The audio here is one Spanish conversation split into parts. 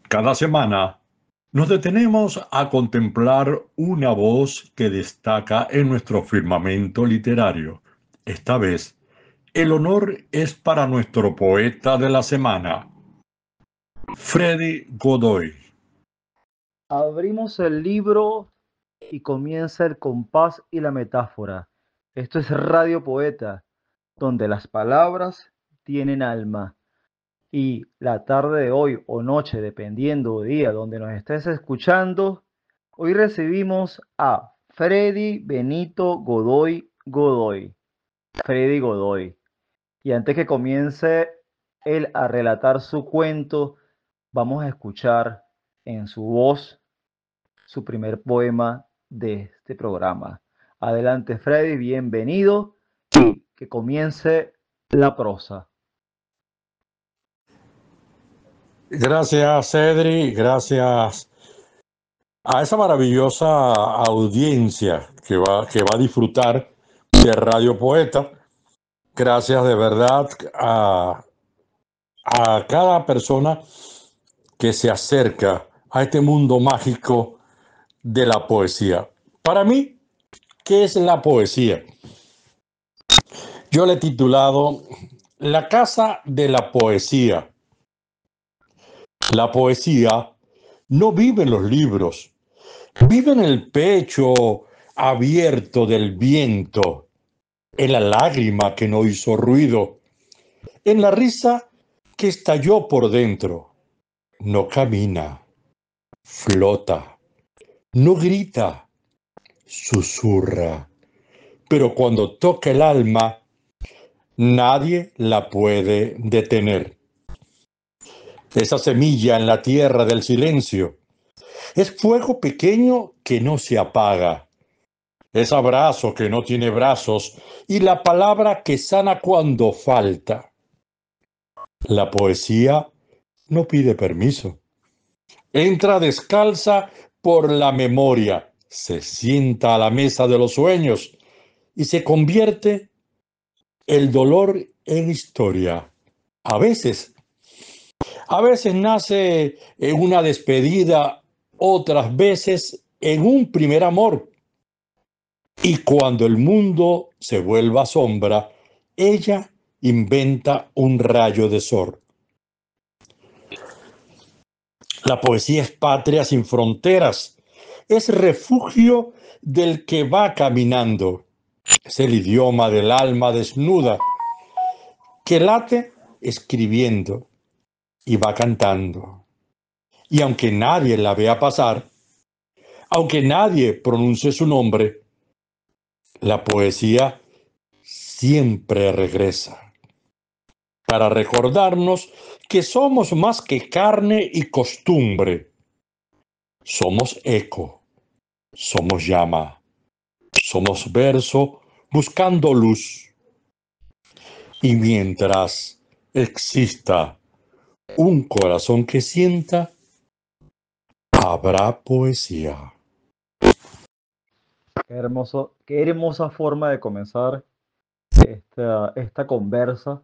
Cada semana nos detenemos a contemplar una voz que destaca en nuestro firmamento literario. Esta vez, el honor es para nuestro poeta de la semana, Freddy Godoy. Abrimos el libro y comienza el compás y la metáfora. Esto es Radio Poeta, donde las palabras tienen alma. Y la tarde de hoy o noche, dependiendo del día donde nos estés escuchando, hoy recibimos a Freddy Benito Godoy Godoy. Freddy Godoy. Y antes que comience él a relatar su cuento, vamos a escuchar en su voz su primer poema de este programa. Adelante, Freddy, bienvenido y que comience la prosa. Gracias, Cedri, gracias a esa maravillosa audiencia que va a disfrutar de Radio Poeta. Gracias de verdad a cada persona que se acerca a este mundo mágico de la poesía. Para mí, ¿qué es la poesía? Yo le he titulado La Casa de la Poesía. La poesía no vive en los libros, vive en el pecho abierto del viento, en la lágrima que no hizo ruido, en la risa que estalló por dentro. No camina, flota, no grita, susurra, pero cuando toca el alma, nadie la puede detener. Esa semilla en la tierra del silencio es fuego pequeño que no se apaga. Es abrazo que no tiene brazos y la palabra que sana cuando falta. La poesía no pide permiso. Entra descalza por la memoria, se sienta a la mesa de los sueños y se convierte el dolor en historia. A veces nace en una despedida, otras veces en un primer amor. Y cuando el mundo se vuelva sombra, ella inventa un rayo de sol. La poesía es patria sin fronteras, es refugio del que va caminando, es el idioma del alma desnuda, que late escribiendo y va cantando. Y aunque nadie la vea pasar, aunque nadie pronuncie su nombre, la poesía siempre regresa para recordarnos que somos más que carne y costumbre. Somos eco, somos llama, somos verso buscando luz. Y mientras exista un corazón que sienta, habrá poesía. Qué hermosa forma de comenzar esta conversa,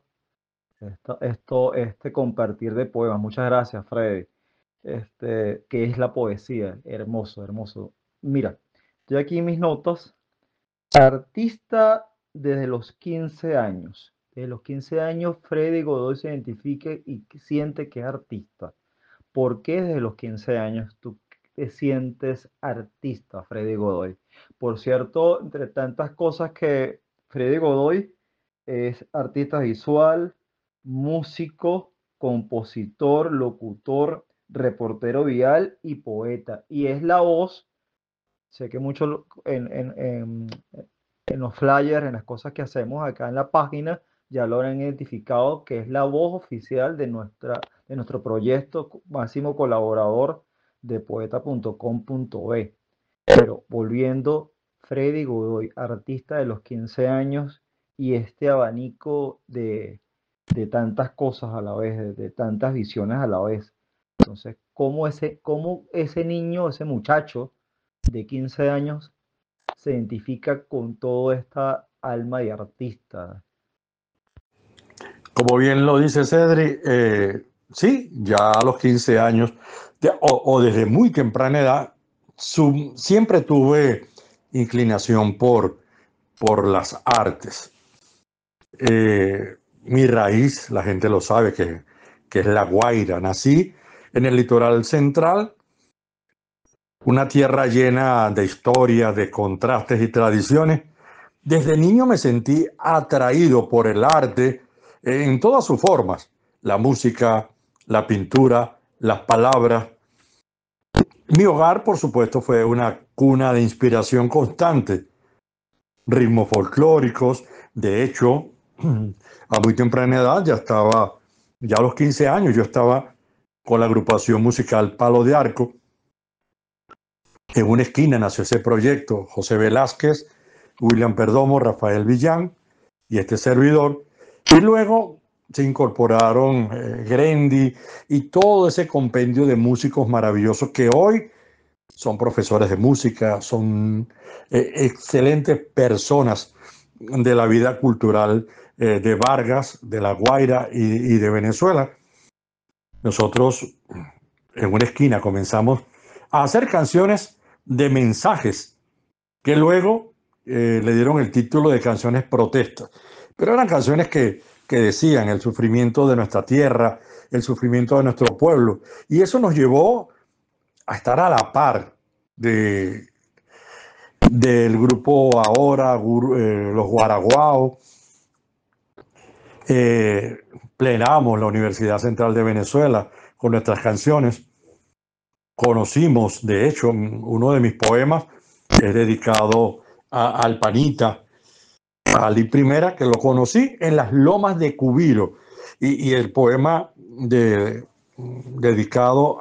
este compartir de poemas. Muchas gracias, Freddy. ¿Qué es la poesía? Hermoso, hermoso. Mira, estoy aquí en mis notas. Artista desde los 15 años. Desde los 15 años, Freddy Godoy se identifica y siente que es artista. ¿Por qué desde los 15 años tú te sientes artista, Freddy Godoy? Por cierto, entre tantas cosas que Freddy Godoy es artista visual, músico, compositor, locutor, reportero vial y poeta. Y es la voz, sé que mucho en los flyers, en las cosas que hacemos acá en la página, ya lo han identificado que es la voz oficial de nuestro proyecto, máximo colaborador de poeta.com.be. Pero volviendo, Freddy Godoy, artista de los 15 años y este abanico de tantas cosas a la vez, de tantas visiones a la vez. Entonces, cómo ese niño, ese muchacho de 15 años se identifica con toda esta alma de artista? Como bien lo dice Cedri, sí, ya a los 15 años o desde muy temprana edad, siempre tuve inclinación por las artes. Mi raíz, la gente lo sabe, que es La Guaira. Nací en el litoral central, una tierra llena de historias, de contrastes y tradiciones. Desde niño me sentí atraído por el arte en todas sus formas, la música, la pintura, las palabras. Mi hogar, por supuesto, fue una cuna de inspiración constante, ritmos folclóricos. De hecho, a muy temprana edad, ya a los 15 años, yo estaba con la agrupación musical Palo de Arco. En una esquina nació ese proyecto, José Velázquez, William Perdomo, Rafael Villán y este servidor. Y luego se incorporaron Grendi y todo ese compendio de músicos maravillosos que hoy son profesores de música, son excelentes personas de la vida cultural de Vargas, de La Guaira y de Venezuela. Nosotros en una esquina comenzamos a hacer canciones de mensajes que luego le dieron el título de canciones protestas. Pero eran canciones que decían el sufrimiento de nuestra tierra, el sufrimiento de nuestro pueblo. Y eso nos llevó a estar a la par del grupo ahora, los Guaraguao. Plenamos la Universidad Central de Venezuela con nuestras canciones. Conocimos, de hecho, uno de mis poemas es dedicado al Panita, a Ali Primera, que lo conocí en las lomas de Cubiro. Y el poema dedicado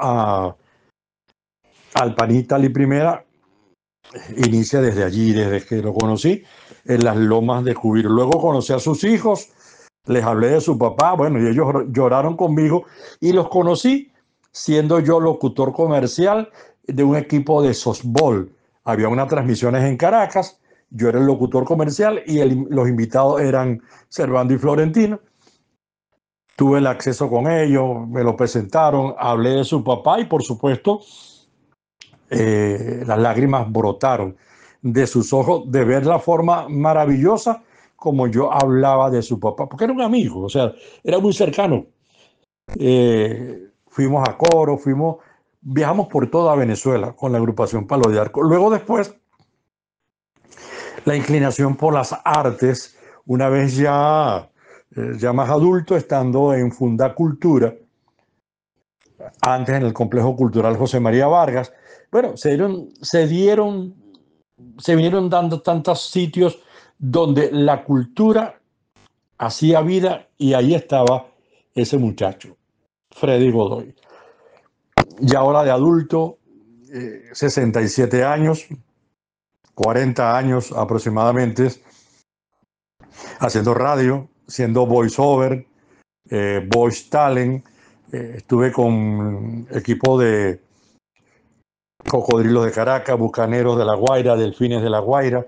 al Panita Ali Primera inicia desde allí, desde que lo conocí en las lomas de Cubiro. Luego conocí a sus hijos, les hablé de su papá, bueno, y ellos lloraron conmigo y los conocí siendo yo locutor comercial de un equipo de softball. Había unas transmisiones en Caracas, yo era el locutor comercial y los invitados eran Servando y Florentino. Tuve el acceso con ellos, me lo presentaron, hablé de su papá y por supuesto las lágrimas brotaron de sus ojos de ver la forma maravillosa como yo hablaba de su papá, porque era un amigo, o sea, era muy cercano. Fuimos a coro, viajamos por toda Venezuela con la agrupación Palo de Arco. Luego después, la inclinación por las artes, una vez ya más adulto, estando en Fundacultura, antes en el Complejo Cultural José María Vargas. Bueno, se vinieron dando tantos sitios donde la cultura hacía vida y ahí estaba ese muchacho, Freddy Godoy. Ya ahora de adulto, 67 años, 40 años aproximadamente, haciendo radio, siendo voiceover, voice talent. Estuve con equipo de Cocodrilos de Caracas, Bucaneros de La Guaira, Delfines de La Guaira,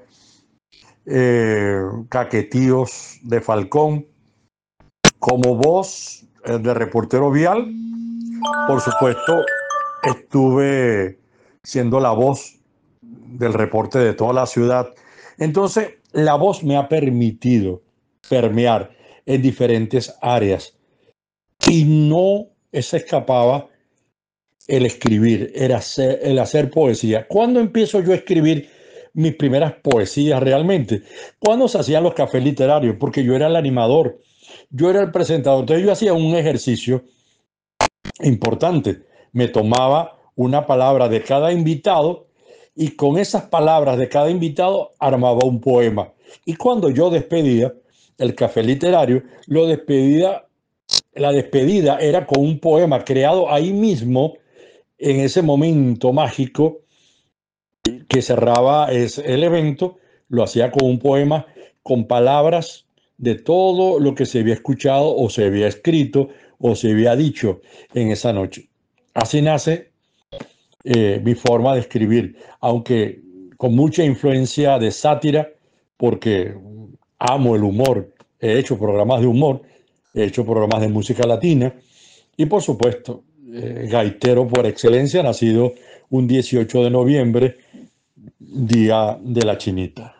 Caquetíos de Falcón, como voz de reportero vial. Por supuesto, estuve siendo la voz del reporte de toda la ciudad. Entonces, la voz me ha permitido permear en diferentes áreas y no se escapaba el escribir, el hacer poesía. ¿Cuándo empiezo yo a escribir mis primeras poesías realmente? ¿Cuándo se hacían los cafés literarios? Porque yo era el animador, yo era el presentador. Entonces yo hacía un ejercicio importante. Me tomaba una palabra de cada invitado y con esas palabras de cada invitado armaba un poema. Y cuando yo despedía el café literario, la despedida era con un poema creado ahí mismo en ese momento mágico que cerraba el evento. Lo hacía con un poema, con palabras de todo lo que se había escuchado o se había escrito o se había dicho en esa noche. Así nace mi forma de escribir, aunque con mucha influencia de sátira, porque amo el humor. He hecho programas de humor, he hecho programas de música latina y por supuesto gaitero por excelencia, nacido un 18 de noviembre, Día de la Chinita.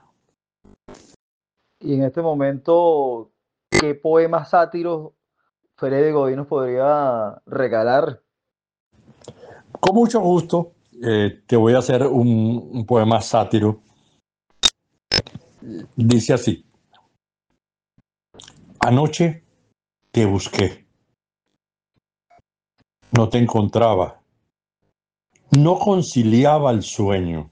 Y en este momento, ¿qué poemas sátiros Fede Godoy nos podría regalar? Con mucho gusto, te voy a hacer un poema sátiro. Dice así: anoche te busqué, no te encontraba, no conciliaba el sueño.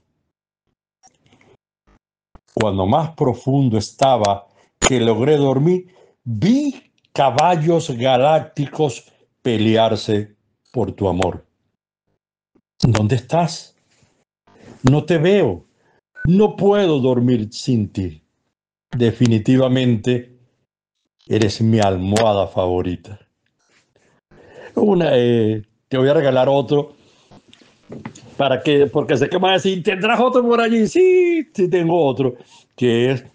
Cuando más profundo estaba que logré dormir, vi caballos galácticos pelearse por tu amor. ¿Dónde estás? No te veo. No puedo dormir sin ti. Definitivamente eres mi almohada favorita. Te voy a regalar otro porque sé que me va a decir, ¿tendrás otro por allí? Sí, sí tengo otro, que es,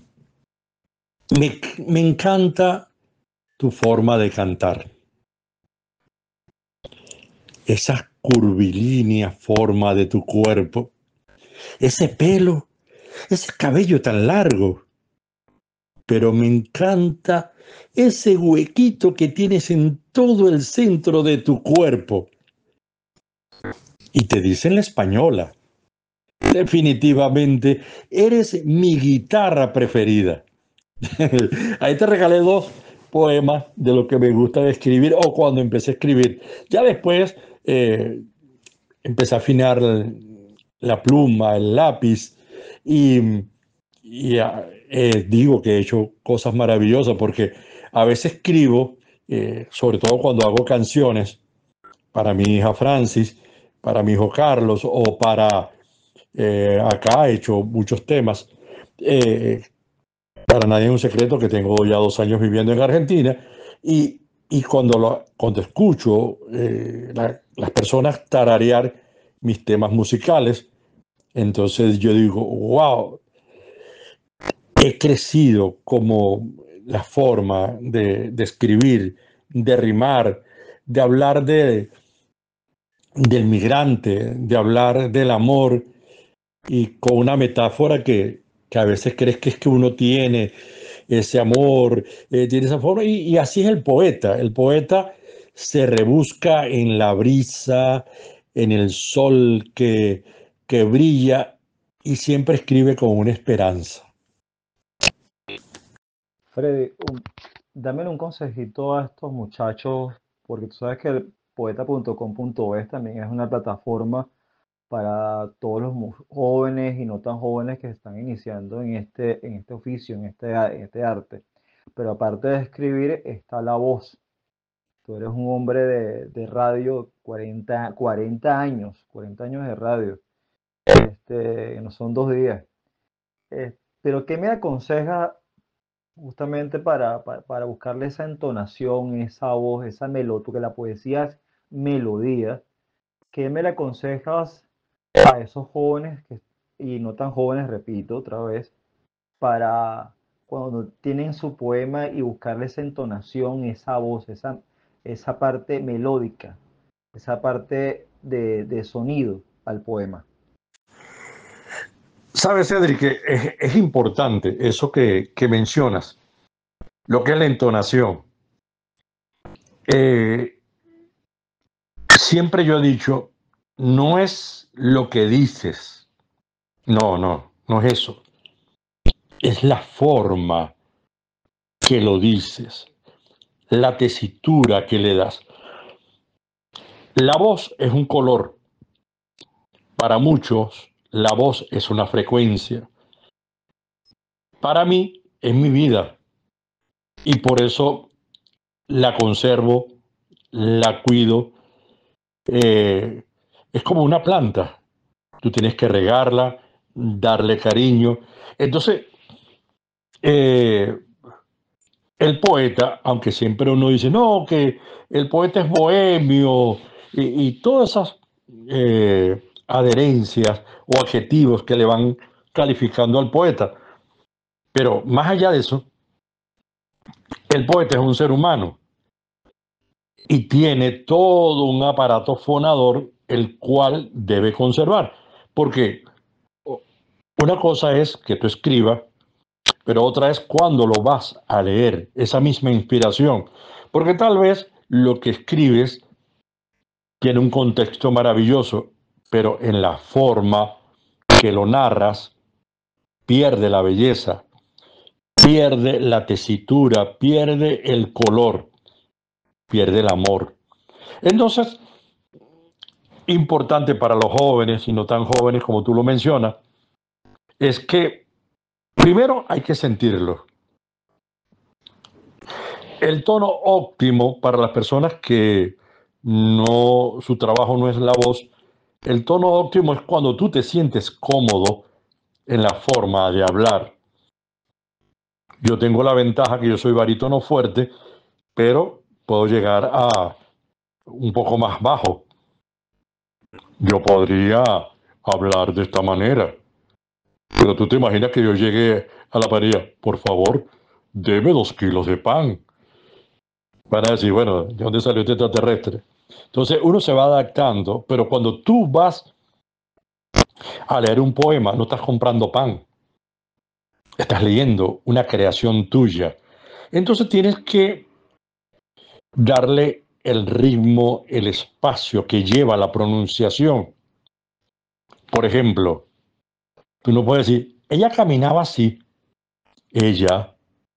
me encanta tu forma de cantar. Esa curvilínea forma de tu cuerpo, ese pelo, ese cabello tan largo. Pero me encanta ese huequito que tienes en todo el centro de tu cuerpo. Y te dicen la española. Definitivamente eres mi guitarra preferida. Ahí te regalé dos poemas de lo que me gusta de escribir o cuando empecé a escribir. Ya después empecé a afinar la pluma, el lápiz y, digo que he hecho cosas maravillosas porque a veces escribo, sobre todo cuando hago canciones para mi hija Francis, para mi hijo Carlos o para acá he hecho muchos temas. Para nadie es un secreto que tengo ya 2 años viviendo en Argentina y cuando escucho las personas tararear mis temas musicales, entonces yo digo, wow, he crecido como la forma de escribir, de rimar, de hablar del migrante, de hablar del amor y con una metáfora que a veces crees que es que uno tiene ese amor, tiene esa forma, y así es el poeta. El poeta se rebusca en la brisa, en el sol que brilla y siempre escribe con una esperanza. Freddy, dame un consejito a estos muchachos, porque tú sabes que el poeta.com.es también es una plataforma para todos los jóvenes y no tan jóvenes que están iniciando en este oficio, en este arte. Pero aparte de escribir, está la voz. Tú eres un hombre de radio, 40 años de radio. No son 2 días. Pero ¿qué me aconseja justamente para buscarle esa entonación, esa voz, esa melodía? Porque la poesía es melodía. ¿Qué me le aconsejas a esos jóvenes y no tan jóvenes, repito otra vez, para cuando tienen su poema y buscarle esa entonación, esa voz, esa parte melódica, esa parte de sonido al poema? Sabes, Cedric, que es importante eso que mencionas, lo que es la entonación. Eh, Siempre yo he dicho, no es lo que dices, no es eso, es la forma que lo dices, la tesitura que le das. La voz es un color, para muchos la voz es una frecuencia, para mí es mi vida y por eso la conservo, la cuido. eh, es como una planta, tú tienes que regarla, darle cariño. Entonces, eh, el poeta, aunque siempre uno dice, no, que el poeta es bohemio y todas esas adherencias o adjetivos que le van calificando al poeta. Pero más allá de eso, el poeta es un ser humano y tiene todo un aparato fonador el cual debe conservar. Porque una cosa es que tú escribas, pero otra es cuando lo vas a leer, esa misma inspiración. Porque tal vez lo que escribes tiene un contexto maravilloso, pero en la forma que lo narras pierde la belleza, pierde la tesitura, pierde el color, pierde el amor. Entonces, importante para los jóvenes y no tan jóvenes como tú lo mencionas, es que primero hay que sentirlo. El tono óptimo para las personas que no, su trabajo no es la voz, el tono óptimo es cuando tú te sientes cómodo en la forma de hablar. Yo tengo la ventaja que yo soy barítono fuerte, pero puedo llegar a un poco más bajo. Yo podría hablar de esta manera, pero tú te imaginas que yo llegue a la parilla, por favor, deme 2 kilos de pan. Van a decir, bueno, ¿de dónde salió este extraterrestre? Entonces uno se va adaptando, pero cuando tú vas a leer un poema, no estás comprando pan, estás leyendo una creación tuya. Entonces tienes que darle el ritmo, el espacio que lleva la pronunciación. Por ejemplo, tú no puedes decir, ella caminaba así, ella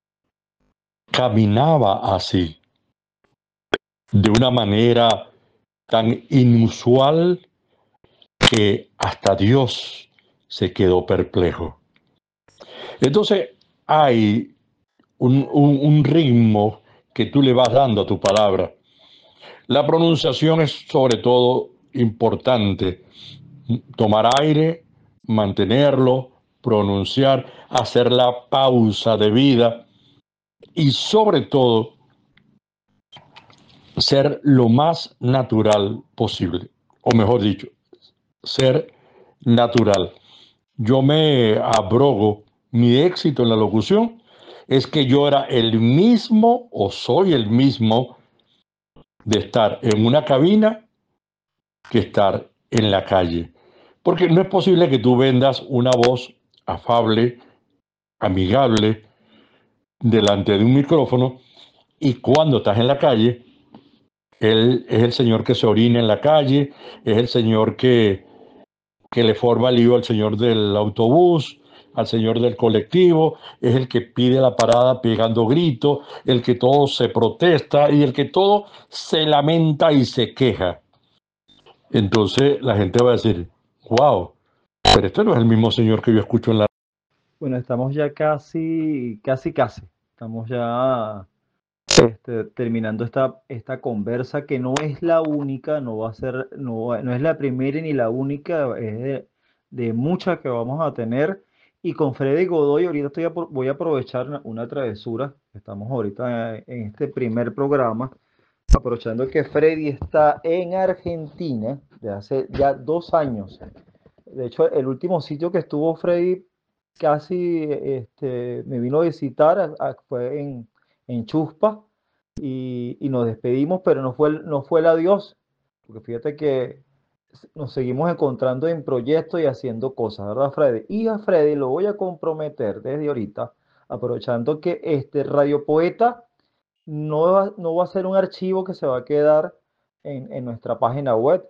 caminaba así, de una manera tan inusual que hasta Dios se quedó perplejo. Entonces hay un ritmo que tú le vas dando a tu palabra. La pronunciación es sobre todo importante. Tomar aire, mantenerlo, pronunciar, hacer la pausa de vida y sobre todo ser lo más natural posible. O mejor dicho, ser natural. Yo me abrogo mi éxito en la locución es que yo era el mismo o soy el mismo de estar en una cabina que estar en la calle. Porque no es posible que tú vendas una voz afable, amigable, delante de un micrófono y cuando estás en la calle, él es el señor que se orina en la calle, es el señor que le forma lío al señor del autobús, al señor del colectivo, es el que pide la parada pegando gritos, el que todo se protesta y el que todo se lamenta y se queja. Entonces la gente va a decir, wow, pero este no es el mismo señor que yo escucho en la... Bueno, estamos ya casi. Estamos ya terminando esta conversa que no es la única, no va a ser, no es la primera ni la única, es de muchas que vamos a tener. Y con Freddy Godoy, ahorita voy a aprovechar una travesura. Estamos ahorita en este primer programa, aprovechando que Freddy está en Argentina de hace ya 2 años. De hecho, el último sitio que estuvo Freddy casi me vino a visitar fue en Chuspa y nos despedimos, pero no fue el adiós, porque fíjate que nos seguimos encontrando en proyectos y haciendo cosas, ¿verdad, Freddy? Y a Freddy lo voy a comprometer desde ahorita, aprovechando que este Radio Poeta no va a ser un archivo que se va a quedar en nuestra página web.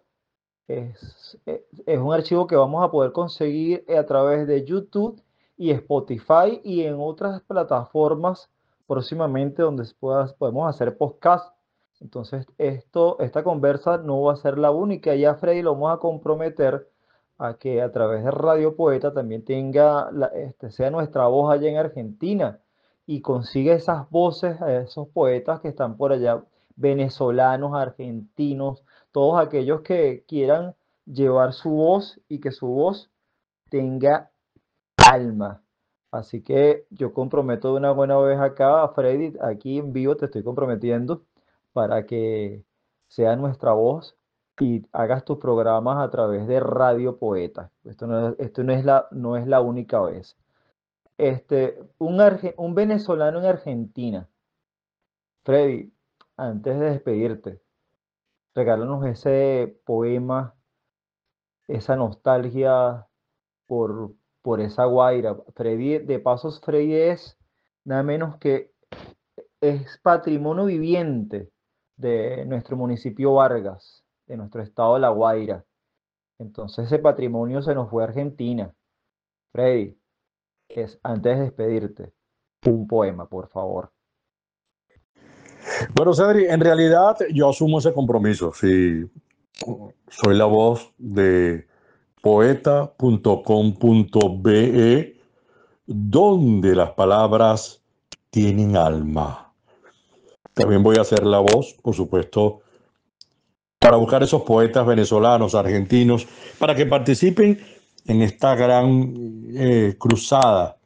Es un archivo que vamos a poder conseguir a través de YouTube y Spotify y en otras plataformas próximamente donde podemos hacer podcast. Entonces, esta conversa no va a ser la única. Ya Freddy lo vamos a comprometer a que a través de Radio Poeta también sea nuestra voz allá en Argentina y consiga esas voces a esos poetas que están por allá, venezolanos, argentinos, todos aquellos que quieran llevar su voz y que su voz tenga alma. Así que yo comprometo de una buena vez acá a Freddy, aquí en vivo te estoy comprometiendo para que sea nuestra voz y hagas tus programas a través de Radio Poeta. Esto no es la única vez. Un venezolano en Argentina. Freddy, antes de despedirte, Regálanos ese poema, esa nostalgia por, por esa Guaira. Freddy, de pasos, Freddy es nada menos que es patrimonio viviente de nuestro municipio Vargas, de nuestro estado de La Guaira. Entonces ese patrimonio se nos fue a Argentina. Freddy, antes de despedirte, un poema, por favor. Bueno, Cedri, en realidad yo asumo ese compromiso. Sí, soy la voz de poeta.com.be, donde las palabras tienen alma. También voy a ser la voz, por supuesto, para buscar esos poetas venezolanos, argentinos, para que participen en esta gran cruzada,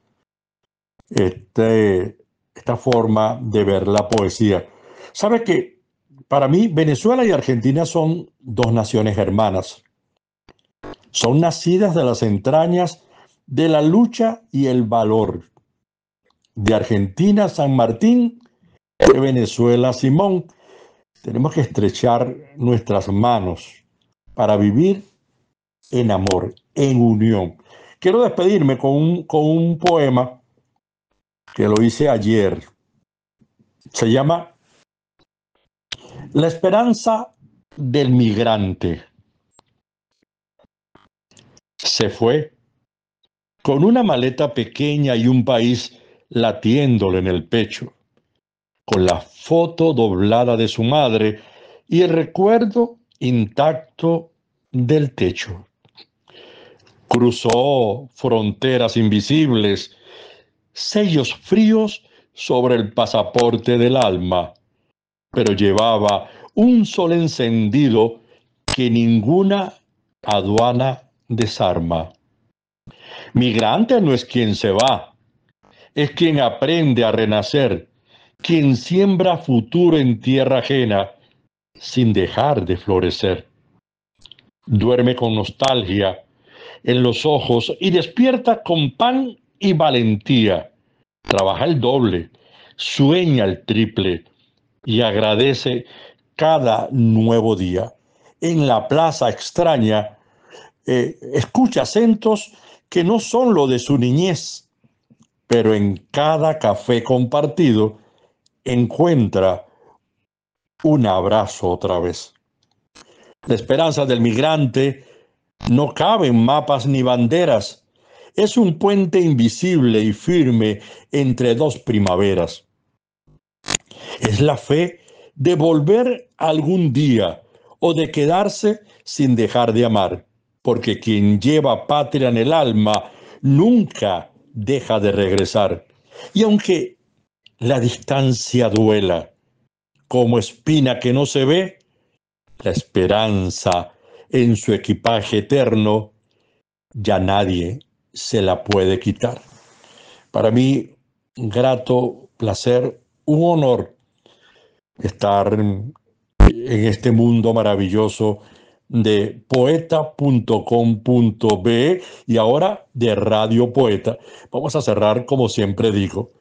esta forma de ver la poesía. ¿Sabes que para mí Venezuela y Argentina son dos naciones hermanas? Son nacidas de las entrañas de la lucha y el valor. De Argentina, San Martín, de Venezuela, Simón. Tenemos que estrechar nuestras manos para vivir en amor, en unión. Quiero despedirme con un poema que lo hice ayer. Se llama La esperanza del migrante. Se fue con una maleta pequeña y un país latiéndole en el pecho, con la foto doblada de su madre y el recuerdo intacto del techo. Cruzó fronteras invisibles, sellos fríos sobre el pasaporte del alma, pero llevaba un sol encendido que ninguna aduana desarma. Migrante no es quien se va, es quien aprende a renacer, quien siembra futuro en tierra ajena sin dejar de florecer. Duerme con nostalgia en los ojos y despierta con pan y valentía. Trabaja el doble, sueña el triple y agradece cada nuevo día. En la plaza extraña, escucha acentos que no son lo de su niñez, pero en cada café compartido encuentra un abrazo otra vez. La esperanza del migrante no cabe en mapas ni banderas. Es un puente invisible y firme entre dos primaveras. Es la fe de volver algún día o de quedarse sin dejar de amar, porque quien lleva patria en el alma nunca deja de regresar. Y aunque la distancia duela, como espina que no se ve, la esperanza en su equipaje eterno ya nadie se la puede quitar. Para mí, un grato placer, un honor estar en este mundo maravilloso de poeta.com.be y ahora de Radio Poeta. Vamos a cerrar como siempre digo,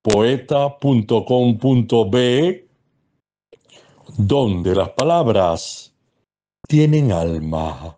poeta.com.be, donde las palabras tienen alma.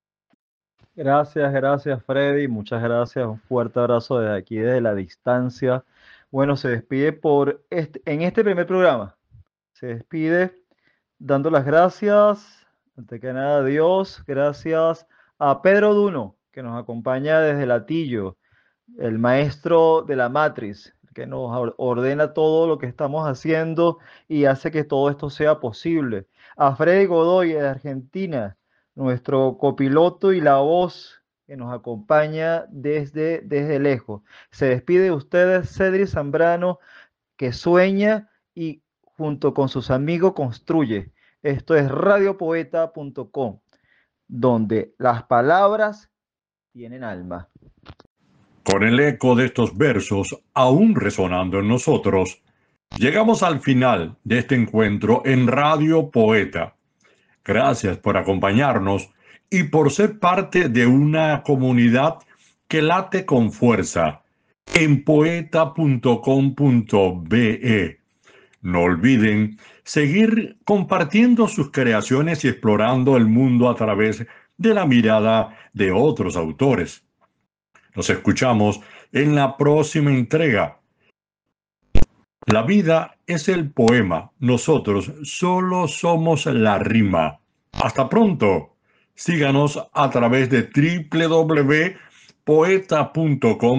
Gracias, Freddy. Muchas gracias. Un fuerte abrazo desde aquí, desde la distancia. Bueno, se despide en este primer programa. Se despide dando las gracias, antes que nada a Dios, gracias a Pedro Duno, que nos acompaña desde Latillo, el maestro de la Matriz, que nos ordena todo lo que estamos haciendo y hace que todo esto sea posible. A Freddy Godoy de Argentina, nuestro copiloto y la voz que nos acompaña desde lejos. Se despide de ustedes Cedric Zambrano, que sueña y junto con sus amigos construye. Esto es radiopoeta.com, donde las palabras tienen alma. Con el eco de estos versos aún resonando en nosotros, llegamos al final de este encuentro en Radio Poeta. Gracias por acompañarnos y por ser parte de una comunidad que late con fuerza en poeta.com.be, No olviden seguir compartiendo sus creaciones y explorando el mundo a través de la mirada de otros autores. Nos escuchamos en la próxima entrega. La vida es el poema, nosotros solo somos la rima. Hasta pronto. Síganos a través de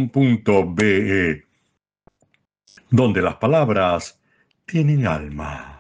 www.poeta.com.be, donde las palabras tienen alma.